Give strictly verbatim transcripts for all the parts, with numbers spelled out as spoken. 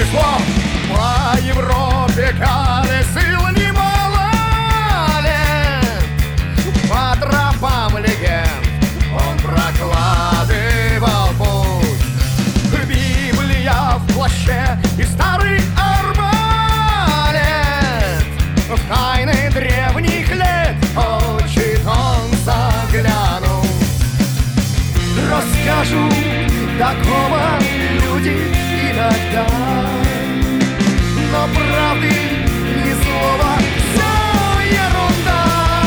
слов. По Европе колесил немало лет, по тропам легенд он прокладывал путь. Библия в плаще и старый арбалет, в тайны древних лет хочет он заглянуть. Расскажу такого люди иногда, но правды ни слова, все ерунда.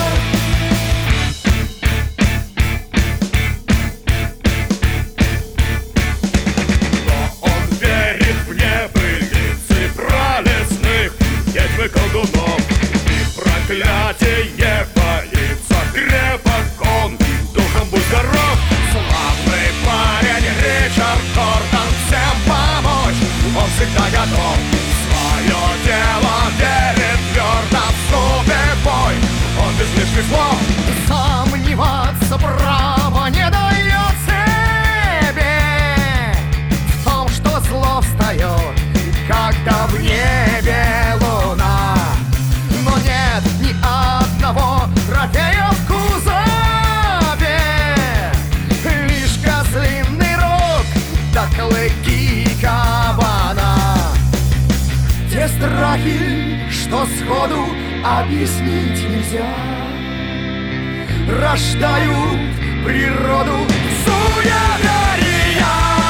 Но он верит в небылицы пролесных ведьм и колдунов, и проклятие боится крепок он, духом будь здоров. Славный парень Ричард Гордон, всем помочь он всегда готов. Свое дело верит твердо, вступит в бой он без лишних слов. Сомневаться право не дает себе в том, что зло встает, когда в небе луна. Но нет ни одного трофея в кузове, лишь козлиный рог да клыки кабана. Те страхи, что сходу объяснить нельзя, рождают природу суеверия.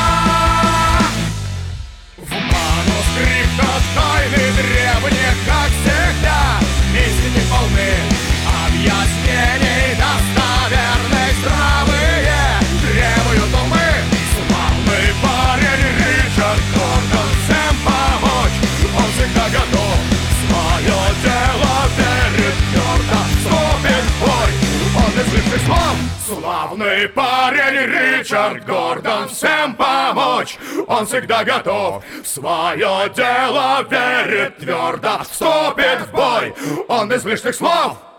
В манускриптах тайны древних, как всегда, истины полны объяснений достоверных, здравые требуют умы. Славный парень Ричард Гордон, всем помочь он всегда готов. Свое дело верит твердо, вступит в бой он без лишних слов. Славный парень Ричард Гордон, всем помочь он всегда готов. Свое дело верит твердо, вступит в бой он без лишних слов.